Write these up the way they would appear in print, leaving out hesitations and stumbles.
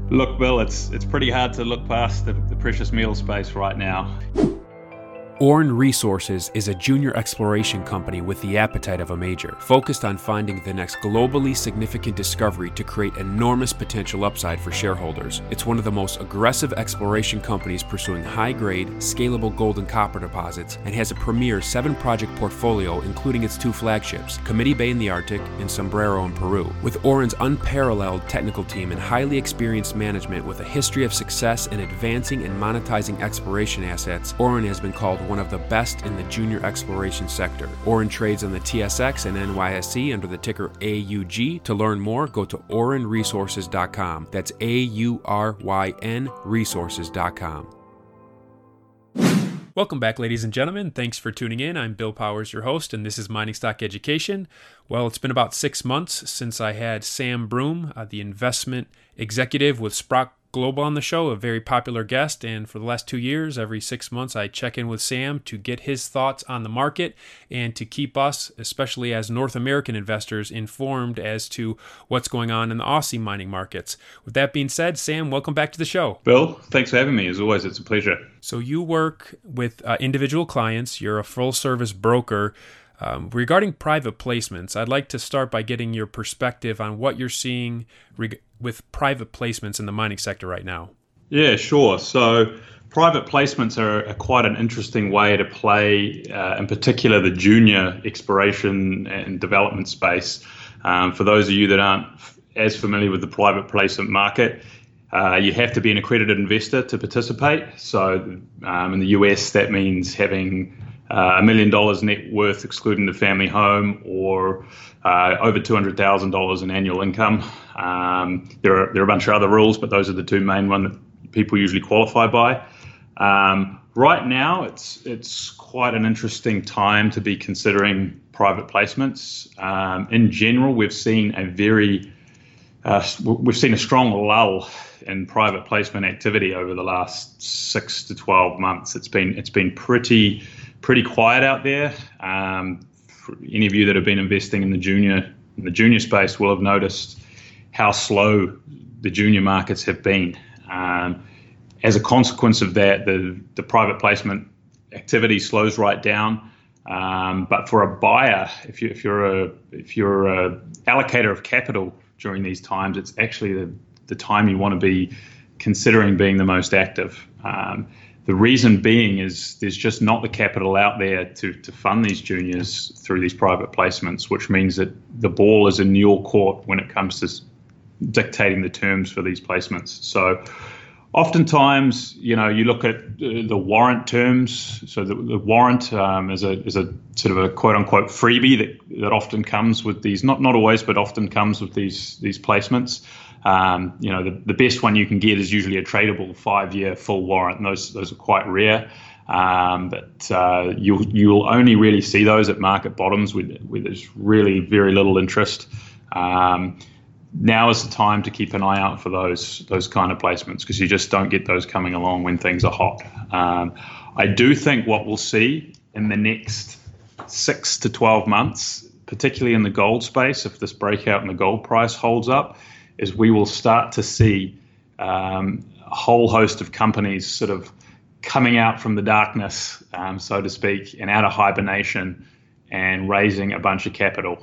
Look, Bill, it's pretty hard to look past the precious metal space right now. Auryn Resources is a junior exploration company with the appetite of a major, focused on finding the next globally significant discovery to create enormous potential upside for shareholders. It's one of the most aggressive exploration companies pursuing high-grade, scalable gold and copper deposits, and has a premier 7-project portfolio including its 2 flagships, Committee Bay in the Arctic and Sombrero in Peru. With Auryn's unparalleled technical team and highly experienced management with a history of success in advancing and monetizing exploration assets, Auryn has been called one of the best in the junior exploration sector. Auryn trades on the TSX and NYSE under the ticker AUG. To learn more, go to aurynresources.com. That's AURYN resources.com. Welcome back, ladies and gentlemen. Thanks for tuning in. I'm Bill Powers, your host, and this is Mining Stock Education. Well, it's been about 6 months since I had Sam Broom, the investment executive with Sprott Global, on the show, a very popular guest, and for the last 2 years, every 6 months, I check in with Sam to get his thoughts on the market and to keep us, especially as North American investors, informed as to what's going on in the Aussie mining markets. With that being said, Sam, welcome back to the show. Bill, thanks for having me. As always, it's a pleasure. So you work with individual clients. You're a full-service broker. Regarding private placements, I'd like to start by getting your perspective on what you're seeing with private placements in the mining sector right now. Yeah, sure. So private placements are quite an interesting way to play, in particular, the junior exploration and development space. For those of you that aren't as familiar with the private placement market, you have to be an accredited investor to participate. So in the US, that means having $1 million net worth excluding the family home, or over $200,000 in annual income. There are a bunch of other rules, but those are the 2 main ones that people usually qualify by. Right now, it's quite an interesting time to be considering private placements. In general, we've seen a strong lull in private placement activity over the last 6 to 12 months. It's been pretty quiet out there. For any of you that have been investing in the junior space will have noticed how slow the junior markets have been. As a consequence of that, the private placement activity slows right down. But for a buyer, if you're a allocator of capital during these times, it's actually the time you want to be considering being the most active. The reason being is there's just not the capital out there to fund these juniors through these private placements, which means that the ball is in your court when it comes to dictating the terms for these placements. So oftentimes, you look at the warrant terms. So the warrant is a sort of a quote unquote freebie that often comes with these, not always, but often comes with these placements. The best one you can get is usually a tradable 5-year full warrant, and those are quite rare. But you'll only really see those at market bottoms where there's really very little interest. Now is the time to keep an eye out for those kind of placements, because you just don't get those coming along when things are hot. I do think what we'll see in the next 6 to 12 months, particularly in the gold space, if this breakout in the gold price holds up, is we will start to see a whole host of companies sort of coming out from the darkness, so to speak, and out of hibernation and raising a bunch of capital.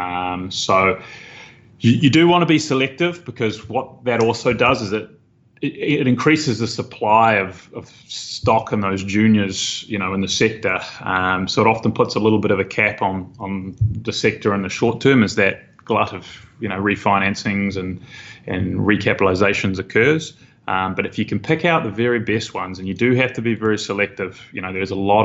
So you do want to be selective, because what that also does is it increases the supply of stock in those juniors, in the sector. So it often puts a little bit of a cap on the sector in the short term as that glut of refinancings and recapitalizations occurs. But if you can pick out the very best ones, and you do have to be very selective, there's a lot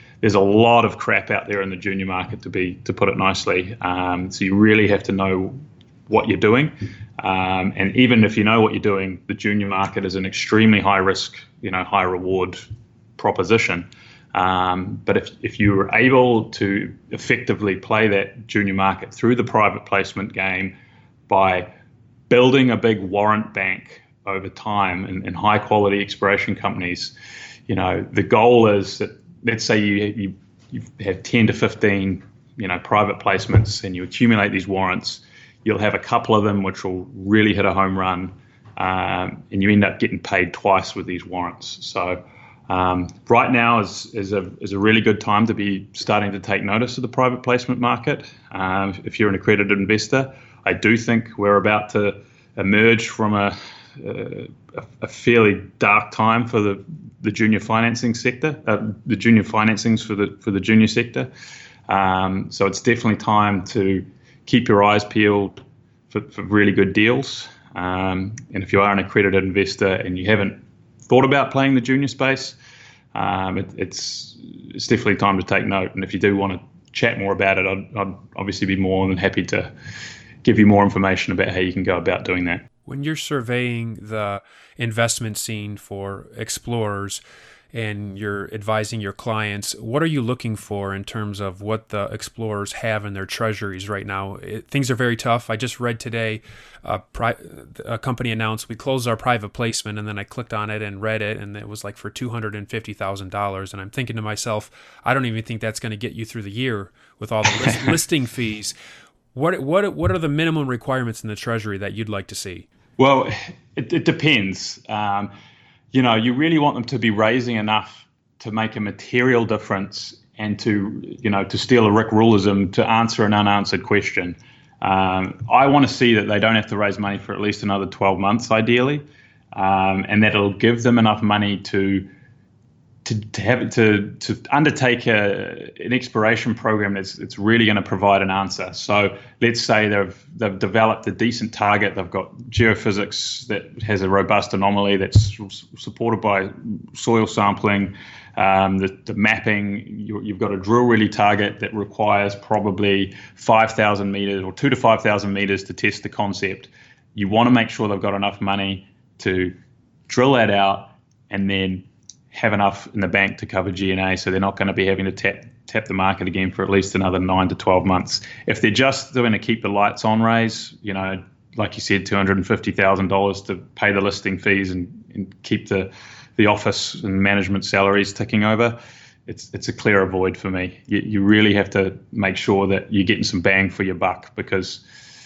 of crap out there in the junior market, to put it nicely. So you really have to know what you're doing. And even if you know what you're doing, the junior market is an extremely high risk, high reward proposition. But if you were able to effectively play that junior market through the private placement game by building a big warrant bank over time in high quality exploration companies, the goal is that, let's say you have 10 to 15, private placements, and you accumulate these warrants. You'll have a couple of them which will really hit a home run, and you end up getting paid twice with these warrants. So right now is a really good time to be starting to take notice of the private placement market. If you're an accredited investor, I do think we're about to emerge from a fairly dark time for the junior financing sector, the junior financings for the junior sector. So it's definitely time to keep your eyes peeled for really good deals. And if you are an accredited investor and you haven't thought about playing the junior space, it's definitely time to take note. And if you do want to chat more about it, I'd obviously be more than happy to give you more information about how you can go about doing that. When you're surveying the investment scene for explorers and you're advising your clients, what are you looking for in terms of what the explorers have in their treasuries right now? Things are very tough. I just read today a company announced we closed our private placement, and then I clicked on it and read it, and it was like for $250,000. And I'm thinking to myself, I don't even think that's going to get you through the year with all the listing fees. What are the minimum requirements in the treasury that you'd like to see? Well, it depends. You really want them to be raising enough to make a material difference and to steal a Rick Ruleism, to answer an unanswered question. I want to see that they don't have to raise money for at least another 12 months, ideally, and that it'll give them enough money to undertake an exploration program that's really going to provide an answer. So let's say they've developed a decent target. They've got geophysics that has a robust anomaly that's supported by soil sampling, the mapping. You've got a drill really target that requires probably 5,000 meters or 2,000 to 5,000 meters to test the concept. You want to make sure they've got enough money to drill that out and then have enough in the bank to cover G&A, so they're not going to be having to tap the market again for at least another 9 to 12 months. If they're just doing a keep the lights on raise, like you said, $250,000 to pay the listing fees and keep the office and management salaries ticking over, it's a clear avoid for me. You really have to make sure that you're getting some bang for your buck, because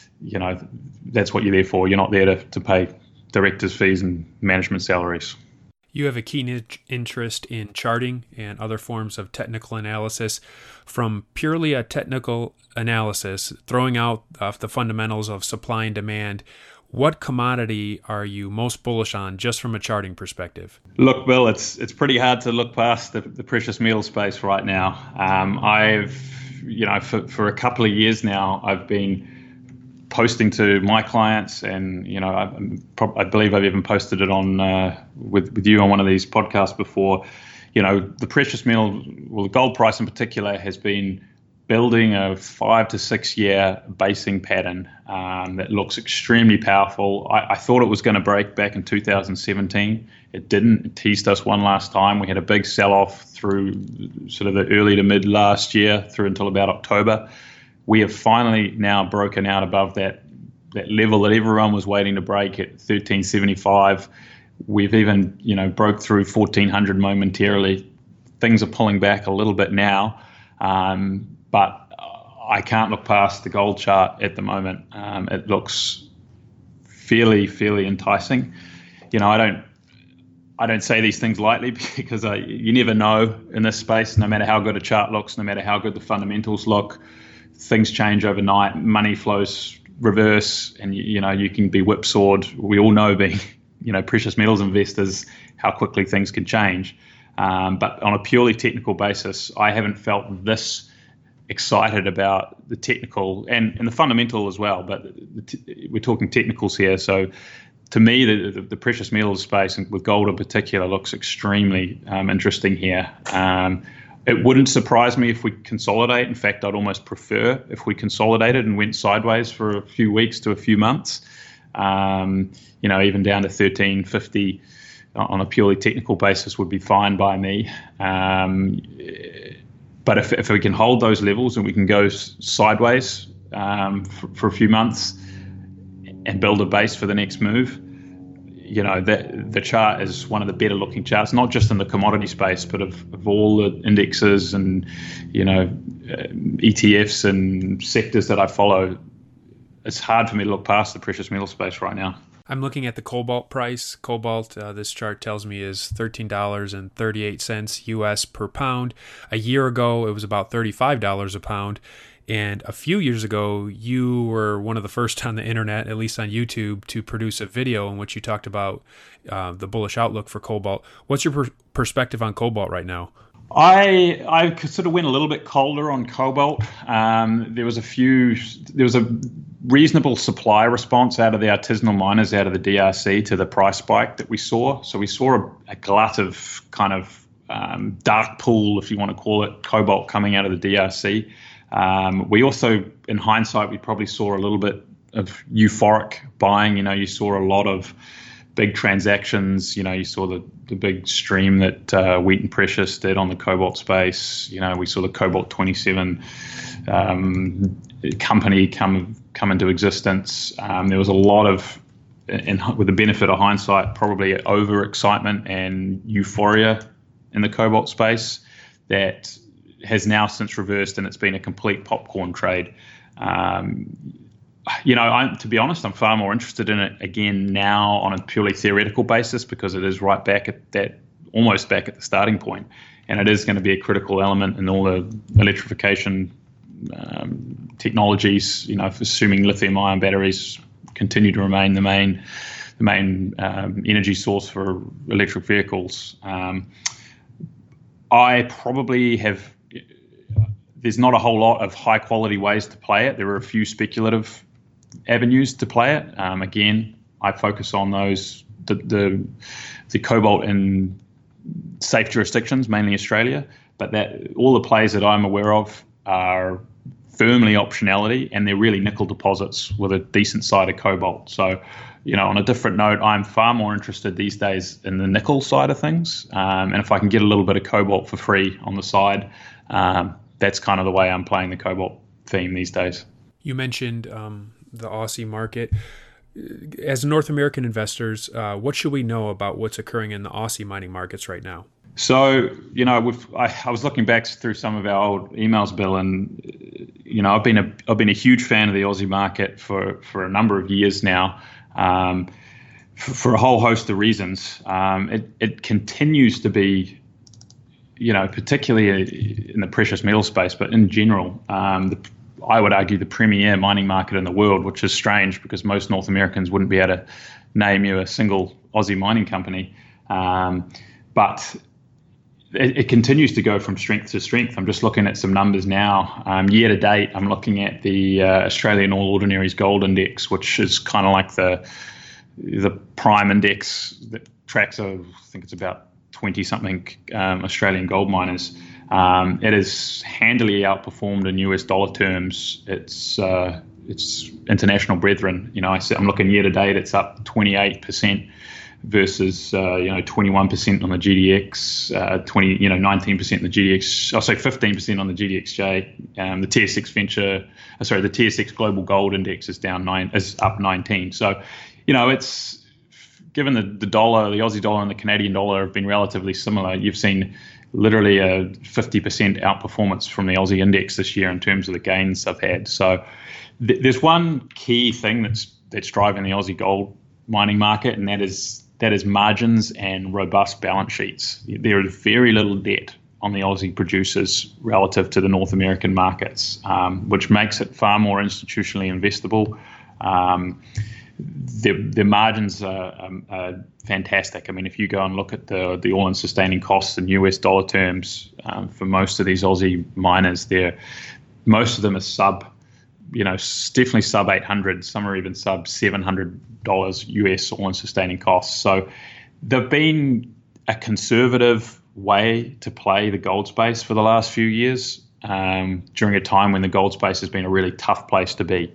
that's what you're there for. You're not there to pay directors' fees and management salaries. You have a keen interest in charting and other forms of technical analysis. From purely a technical analysis, throwing out the fundamentals of supply and demand, what commodity are you most bullish on just from a charting perspective? Look, Bill, it's pretty hard to look past the precious metal space right now. I've, for a couple of years now, I've been posting to my clients, and I believe I've even posted it on with you on one of these podcasts before. The precious metal, well, the gold price in particular, has been building a 5 to 6 year basing pattern that looks extremely powerful. I thought it was going to break back in 2017. It didn't. It teased us one last time. We had a big sell-off through sort of the early to mid last year through until about October. We have finally now broken out above that level that everyone was waiting to break at 1375. We've even, broke through 1400 momentarily. Things are pulling back a little bit now, but I can't look past the gold chart at the moment. It looks fairly enticing. I don't say these things lightly, because you never know in this space. No matter how good a chart looks, no matter how good the fundamentals look, things change overnight. Money flows reverse, and you can be whipsawed. We all know, being precious metals investors, how quickly things can change. But on a purely technical basis, I haven't felt this excited about the technical and the fundamental as well. But we're talking technicals here. So to me, the precious metals space, and with gold in particular, looks extremely interesting here. It wouldn't surprise me if we consolidate. In fact, I'd almost prefer if we consolidated and went sideways for a few weeks to a few months. Even down to 1350 on a purely technical basis would be fine by me. But if we can hold those levels and we can go sideways for a few months and build a base for the next move, the chart is one of the better looking charts, not just in the commodity space, but of all the indexes and, ETFs and sectors that I follow. It's hard for me to look past the precious metal space right now. I'm looking at the cobalt price. Cobalt, this chart tells me, is $13.38 US per pound. A year ago, it was about $35 a pound. And a few years ago, you were one of the first on the internet, at least on YouTube, to produce a video in which you talked about the bullish outlook for cobalt. What's your perspective on cobalt right now? I sort of went a little bit colder on cobalt. There was a reasonable supply response out of the artisanal miners out of the DRC to the price spike that we saw. So we saw a glut of kind of dark pool, if you want to call it, cobalt coming out of the DRC. We also, in hindsight, we probably saw a little bit of euphoric buying. You saw a lot of big transactions. You saw the big stream that Wheaton Precious did on the cobalt space. We saw the Cobalt 27 company come into existence. There was a lot of, with the benefit of hindsight, probably overexcitement and euphoria in the cobalt space that has now since reversed, and it's been a complete popcorn trade. To be honest, I'm far more interested in it again now on a purely theoretical basis, because it is right back at that, almost back at the starting point, and it is going to be a critical element in all the electrification technologies. Assuming lithium-ion batteries continue to remain the main energy source for electric vehicles. I probably have. There's not a whole lot of high-quality ways to play it. There are a few speculative avenues to play it. Again, I focus on those, the cobalt in safe jurisdictions, mainly Australia, but that all the plays that I'm aware of are firmly optionality, and they're really nickel deposits with a decent side of cobalt. So, on a different note, I'm far more interested these days in the nickel side of things. And if I can get a little bit of cobalt for free on the side, that's kind of the way I'm playing the cobalt theme these days. You mentioned the Aussie market. As North American investors, what should we know about what's occurring in the Aussie mining markets right now? So, I was looking back through some of our old emails, Bill, and I've been a huge fan of the Aussie market for a number of years now, for a whole host of reasons. It continues to be, particularly in the precious metal space, but in general, I would argue the premier mining market in the world, which is strange because most North Americans wouldn't be able to name you a single Aussie mining company. But it continues to go from strength to strength. I'm just looking at some numbers now. Year to date, I'm looking at the Australian All Ordinaries Gold Index, which is kind of like the prime index that tracks, I think it's about 20-something Australian gold miners. It is handily outperformed in US dollar terms. It's international brethren. I'm looking year to date. It's up 28% versus 21% on the GDX, 19% on the GDX. I'll say 15% on the GDXJ. The the TSX Global Gold Index is up 19. So, it's given the dollar, the Aussie dollar and the Canadian dollar have been relatively similar. You've seen literally a 50% outperformance from the Aussie index this year in terms of the gains they've had. So there's one key thing that's driving the Aussie gold mining market, and that is margins and robust balance sheets. There is very little debt on the Aussie producers relative to the North American markets, which makes it far more institutionally investable. The margins are fantastic. I mean, if you go and look at the all-in sustaining costs in US dollar terms for most of these Aussie miners, most of them are definitely sub 800. Some are even sub $700 US all-in sustaining costs. So they've been a conservative way to play the gold space for the last few years, during a time when the gold space has been a really tough place to be.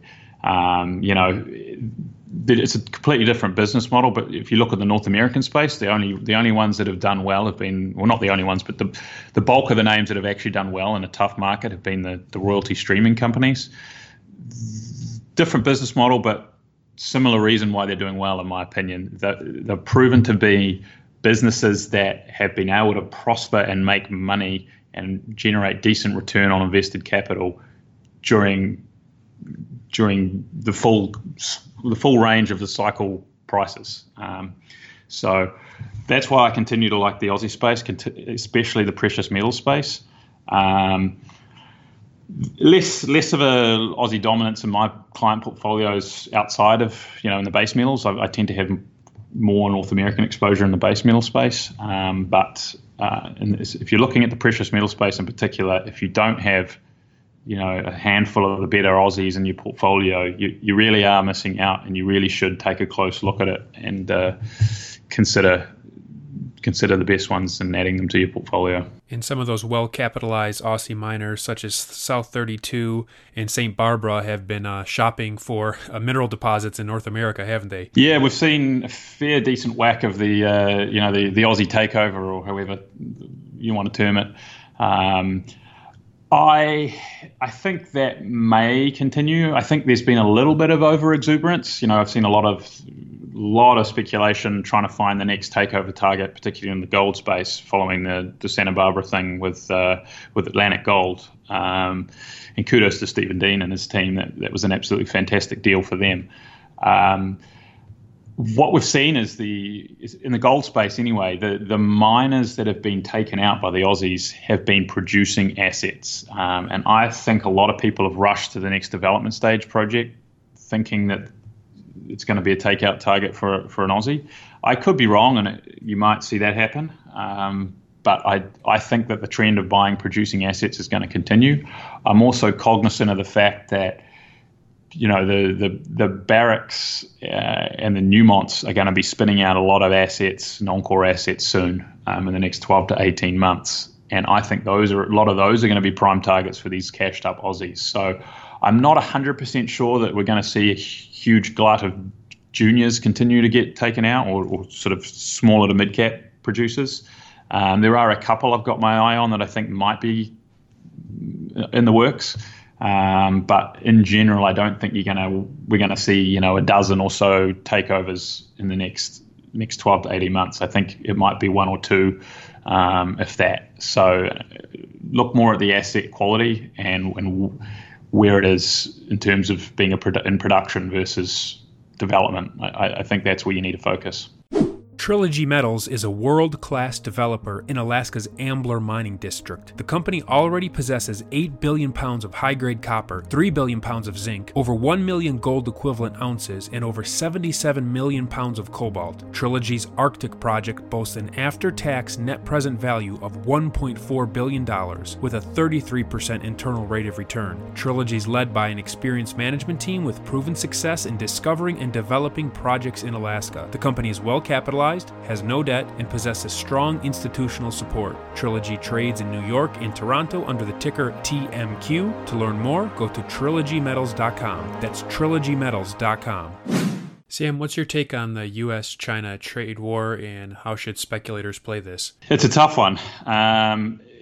It's a completely different business model, but if you look at the North American space, the only ones that have done well have been, well, not the only ones, but the bulk of the names that have actually done well in a tough market have been the royalty streaming companies. Different business model, but similar reason why they're doing well, in my opinion. They're proven to be businesses that have been able to prosper and make money and generate decent return on invested capital during the full range of the cycle prices. So that's why I continue to like the Aussie space, especially the precious metal space. Less of a Aussie dominance in my client portfolios outside of, in the base metals. I tend to have more North American exposure in the base metal space. But if you're looking at the precious metal space in particular, if you don't have, a handful of the better Aussies in your portfolio, you really are missing out, and you really should take a close look at it and consider the best ones and adding them to your portfolio. And some of those well-capitalized Aussie miners, such as South 32 and St. Barbara, have been shopping for mineral deposits in North America, haven't they? Yeah, we've seen a fair decent whack of the Aussie takeover, or however you want to term it. I think that may continue. I think there's been a little bit of over exuberance. I've seen a lot of speculation trying to find the next takeover target, particularly in the gold space, following the Santa Barbara thing with Atlantic Gold. And kudos to Stephen Dean and his team. That was an absolutely fantastic deal for them. What we've seen is in the gold space anyway, the miners that have been taken out by the Aussies have been producing assets. And I think a lot of people have rushed to the next development stage project thinking that it's going to be a takeout target for an Aussie. I could be wrong, and you might see that happen. But I think that the trend of buying producing assets is going to continue. I'm also cognizant of the fact that the Barricks and the Newmonts are going to be spinning out a lot of assets, non-core assets soon, in the next 12 to 18 months. And I think a lot of those are going to be prime targets for these cashed up Aussies. So I'm not 100% sure that we're going to see a huge glut of juniors continue to get taken out, or sort of smaller to mid-cap producers. There are a couple I've got my eye on that I think might be in the works. But in general, I don't think we're going to see, a dozen or so takeovers in the next 12 to 18 months. I think it might be one or two, if that. So look more at the asset quality and where it is in terms of being in production versus development. I think that's where you need to focus. Trilogy Metals is a world-class developer in Alaska's Ambler mining district. The company already possesses 8 billion pounds of high-grade copper, 3 billion pounds of zinc, over 1 million gold-equivalent ounces, and over 77 million pounds of cobalt. Trilogy's Arctic project boasts an after-tax net present value of $1.4 billion, with a 33% internal rate of return. Trilogy is led by an experienced management team with proven success in discovering and developing projects in Alaska. The company is well-capitalized, has no debt, and possesses strong institutional support. Trilogy trades in New York and Toronto under the ticker TMQ. To learn more, go to trilogymetals.com. That's trilogymetals.com. Sam, what's your take on the U.S.-China trade war, and how should speculators play this? It's a tough one. I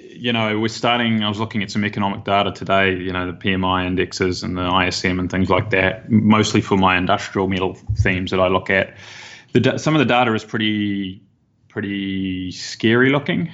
was looking at some economic data today, the PMI indexes and the ISM and things like that, mostly for my industrial metal themes that I look at. Some of the data is pretty scary looking.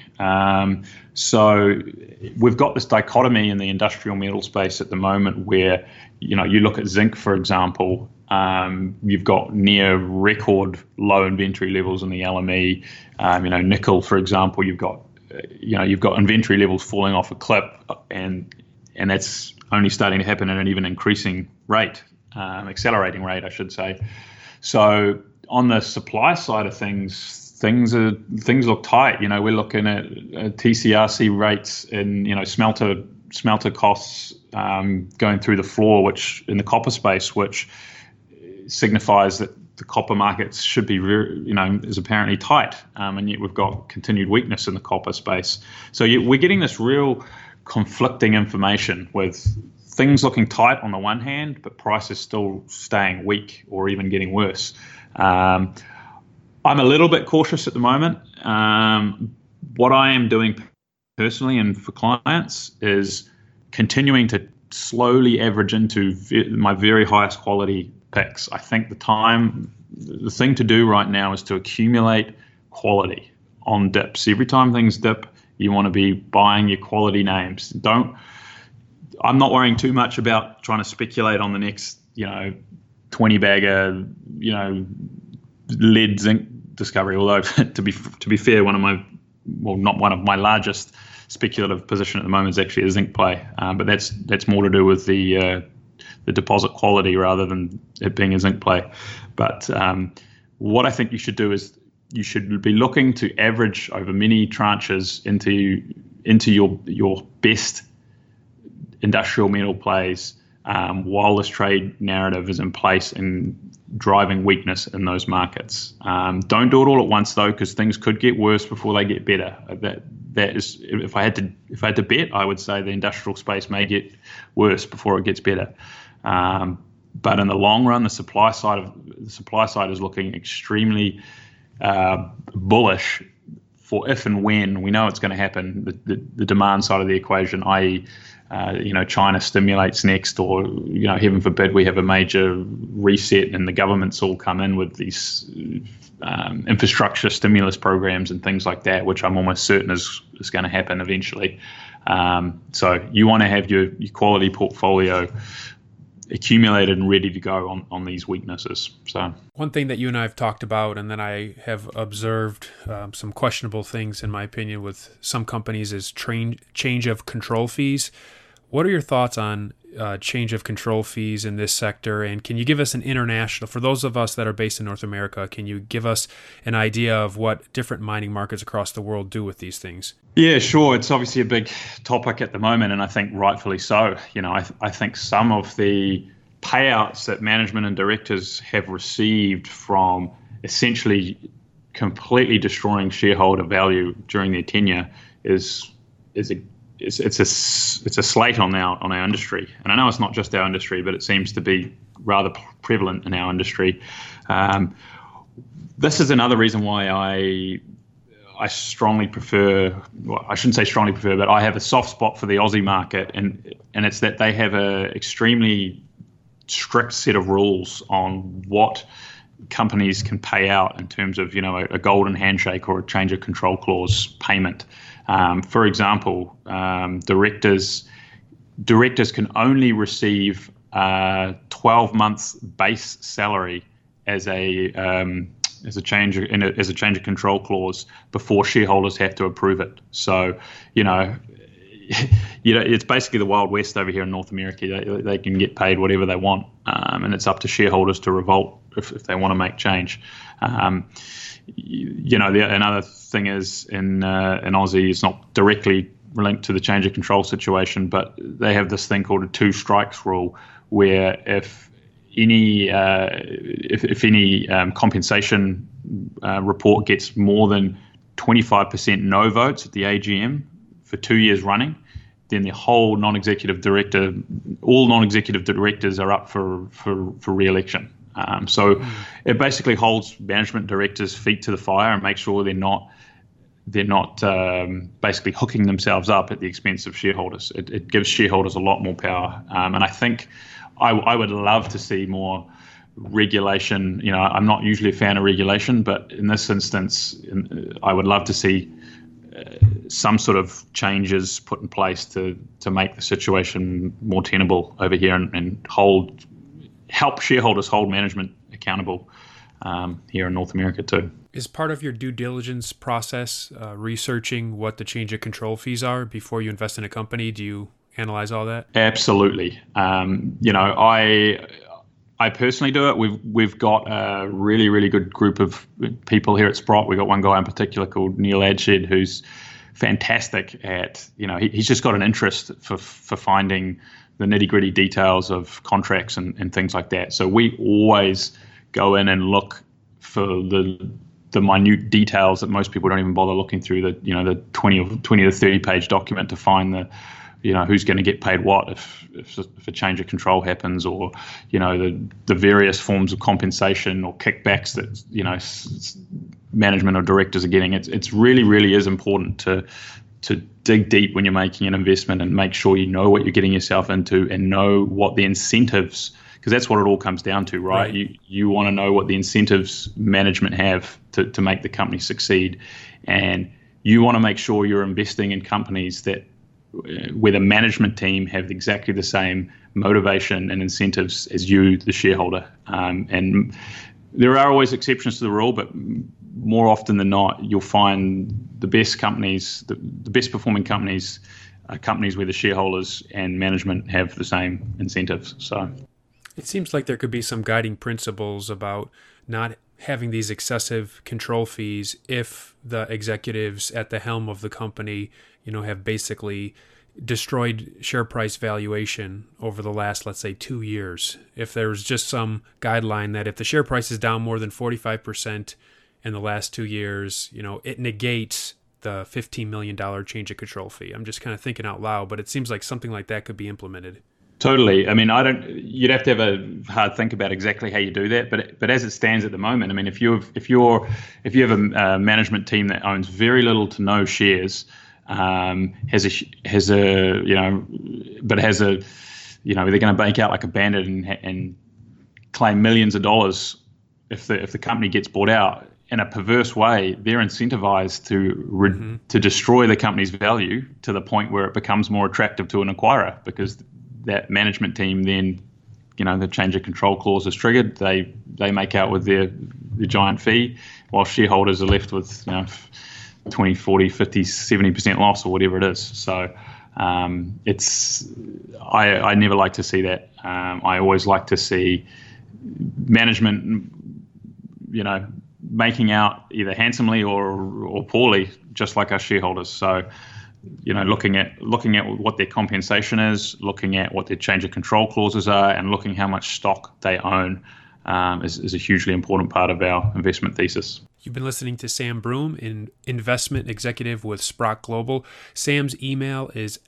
So we've got this dichotomy in the industrial metal space at the moment where, you look at zinc, for example, you've got near record low inventory levels in the LME. Nickel, for example, you've got inventory levels falling off a cliff, and that's only starting to happen at an even increasing rate, accelerating rate, I should say. So on the supply side of things look tight. We're looking at TCRC rates and smelter costs going through the floor, which in the copper space, which signifies that the copper markets should be is apparently tight, and yet we've got continued weakness in the copper space. So we're getting this real conflicting information with things looking tight on the one hand, but prices still staying weak or even getting worse. I'm a little bit cautious at the moment. What I am doing personally and for clients is continuing to slowly average into my very highest quality picks. I think the thing to do right now is to accumulate quality on dips. Every time things dip, you want to be buying your quality names. I'm not worrying too much about trying to speculate on the next, 20 bagger, led zinc discovery. Although to be fair, not one of my largest speculative position at the moment is actually a zinc play, but that's more to do with the deposit quality rather than it being a zinc play. But what I think you should do is you should be looking to average over many tranches into your best industrial metal plays while this trade narrative is in place and driving weakness in those markets. Don't do it all at once though, because things could get worse before they get better. That is, if I had to bet, I would say the industrial space may get worse before it gets better. But in the long run, the supply side is looking extremely bullish for if and when we know it's going to happen. The demand side of the equation, i.e., China stimulates next, or heaven forbid we have a major reset and the governments all come in with these infrastructure stimulus programs and things like that, which I'm almost certain is going to happen eventually. So you want to have your quality portfolio accumulated and ready to go on these weaknesses. So one thing that you and I have talked about, and then I have observed some questionable things in my opinion with some companies, is change of control fees. What are your thoughts on change of control fees in this sector? And can you give us an international, for those of us that are based in North America, can you give us an idea of what different mining markets across the world do with these things? Yeah, sure. It's obviously a big topic at the moment, and I think rightfully so. I think some of the payouts that management and directors have received from essentially completely destroying shareholder value during their tenure is a slate on our industry. And I know it's not just our industry, but it seems to be rather prevalent in our industry. This is another reason why I strongly prefer, well, I shouldn't say strongly prefer, but I have a soft spot for the Aussie market, and it's that they have a extremely strict set of rules on what companies can pay out in terms of, a golden handshake or a change of control clause payment. For example, directors can only receive 12 months base salary as a change of control clause before shareholders have to approve it. So, it's basically the Wild West over here in North America. They can get paid whatever they want, and it's up to shareholders to revolt if they want to make change. Another thing is in Aussie, it's not directly linked to the change of control situation, but they have this thing called a 2 strikes rule, where if any compensation report gets more than 25% no votes at the AGM for 2 years running, then the whole all non-executive directors are up for re-election. So it basically holds management directors' feet to the fire and makes sure they're not basically hooking themselves up at the expense of shareholders. It gives shareholders a lot more power, and I think I would love to see more regulation. I'm not usually a fan of regulation, but in this instance, I would love to see some sort of changes put in place to make the situation more tenable over here and help shareholders hold management accountable here in North America too. Is part of your due diligence process researching what the change of control fees are before you invest in a company? Do you analyze all that? Absolutely. I personally do it. We've got a really, really good group of people here at Sprott. We've got one guy in particular called Neil Adshed, who's fantastic at, he's just got an interest for finding the nitty-gritty details of contracts and things like that. So we always go in and look for the minute details that most people don't even bother looking through, the 20 to 30 page document to find the who's going to get paid what if a change of control happens, or the various forms of compensation or kickbacks that management or directors are getting. It's really, really is important to dig deep when you're making an investment and make sure you know what you're getting yourself into and know what the incentives, because that's what it all comes down to, right? You want to know what the incentives management have to make the company succeed, and you want to make sure you're investing in companies where the management team have exactly the same motivation and incentives as you, the shareholder. And There are always exceptions to the rule, but more often than not, you'll find the best companies, the best performing companies, are companies where the shareholders and management have the same incentives. So it seems like there could be some guiding principles about not having these excessive control fees if the executives at the helm of the company, have basically destroyed share price valuation over the last, let's say, 2 years. If there's just some guideline that if the share price is down more than 45% in the last 2 years, it negates the $15 million change of control fee. I'm just kind of thinking out loud, but it seems like something like that could be implemented. Totally. I mean, you'd have to have a hard think about exactly how you do that. But as it stands at the moment, I mean, if you have a management team that owns very little to no shares, they're going to bank out like a bandit and claim millions of dollars if the company gets bought out. In a perverse way, they're incentivized to destroy the company's value to the point where it becomes more attractive to an acquirer, because that management team then, the change of control clause is triggered. They make out with their giant fee, while shareholders are left with 20, 40, 50, 70% loss or whatever it is. So I never like to see that. I always like to see management, making out either handsomely or poorly, just like our shareholders. So, looking at what their compensation is, looking at what their change of control clauses are, and looking how much stock they own is a hugely important part of our investment thesis. You've been listening to Sam Broom, an investment executive with Sprott Global. Sam's email is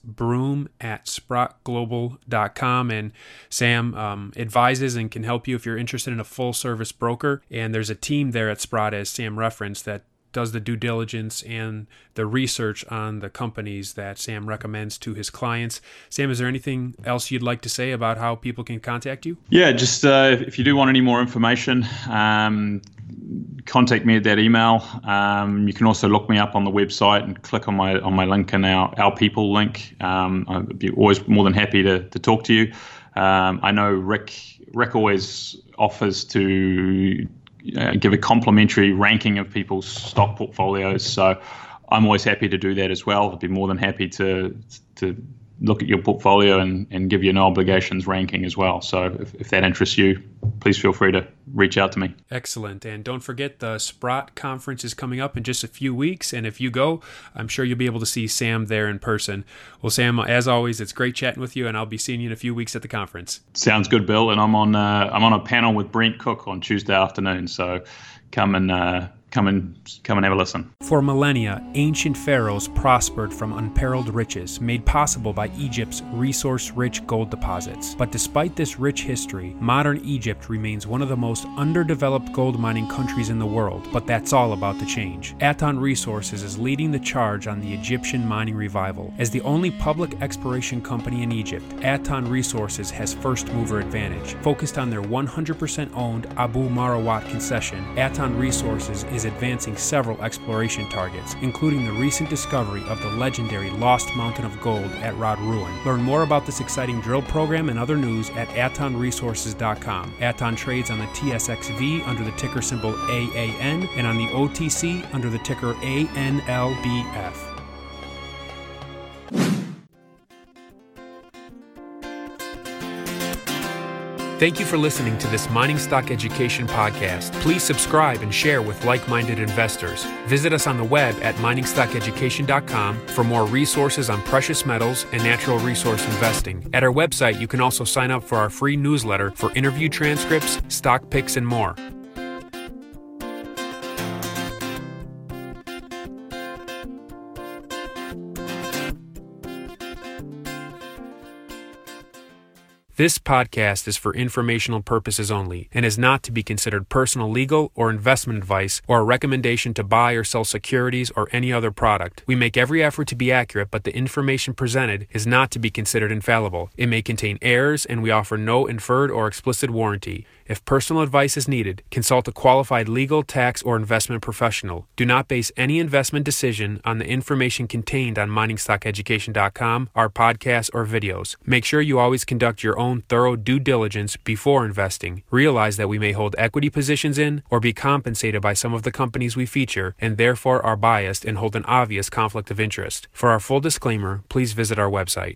sbroom@sprottglobal.com, and Sam advises and can help you if you're interested in a full-service broker. And there's a team there at Sprott, as Sam referenced, that does the due diligence and the research on the companies that Sam recommends to his clients. Sam, is there anything else you'd like to say about how people can contact you? Yeah, just if you do want any more information, contact me at that email. You can also look me up on the website and click on my link in our people link. I'd be always more than happy to talk to you. I know Rick always offers to give a complimentary ranking of people's stock portfolios, so I'm always happy to do that as well. I'd be more than happy to look at your portfolio and give you an obligations ranking as well. So if that interests you, please feel free to reach out to me. Excellent. And don't forget, the Sprott conference is coming up in just a few weeks. And if you go, I'm sure you'll be able to see Sam there in person. Well, Sam, as always, it's great chatting with you, and I'll be seeing you in a few weeks at the conference. Sounds good, Bill. And I'm on a panel with Brent Cook on Tuesday afternoon. So come and have a listen. For millennia, ancient pharaohs prospered from unparalleled riches made possible by Egypt's resource-rich gold deposits. But despite this rich history, modern Egypt remains one of the most underdeveloped gold mining countries in the world. But that's all about to change. Aton Resources is leading the charge on the Egyptian mining revival. As the only public exploration company in Egypt, Aton Resources has first-mover advantage. Focused on their 100% owned Abu Marawat concession, Aton Resources is advancing several exploration targets, including the recent discovery of the legendary Lost Mountain of Gold at Rod Ruin. Learn more about this exciting drill program and other news at atonresources.com. Aton trades on the TSXV under the ticker symbol AAN and on the OTC under the ticker ANLBF. Thank you for listening to this Mining Stock Education podcast. Please subscribe and share with like-minded investors. Visit us on the web at miningstockeducation.com for more resources on precious metals and natural resource investing. At our website, you can also sign up for our free newsletter for interview transcripts, stock picks, and more. This podcast is for informational purposes only and is not to be considered personal legal or investment advice or a recommendation to buy or sell securities or any other product. We make every effort to be accurate, but the information presented is not to be considered infallible. It may contain errors, and we offer no inferred or explicit warranty. If personal advice is needed, consult a qualified legal, tax, or investment professional. Do not base any investment decision on the information contained on miningstockeducation.com, our podcasts, or videos. Make sure you always conduct your own own thorough due diligence before investing, realize that we may hold equity positions in or be compensated by some of the companies we feature, and therefore are biased and hold an obvious conflict of interest. For our full disclaimer, please visit our website.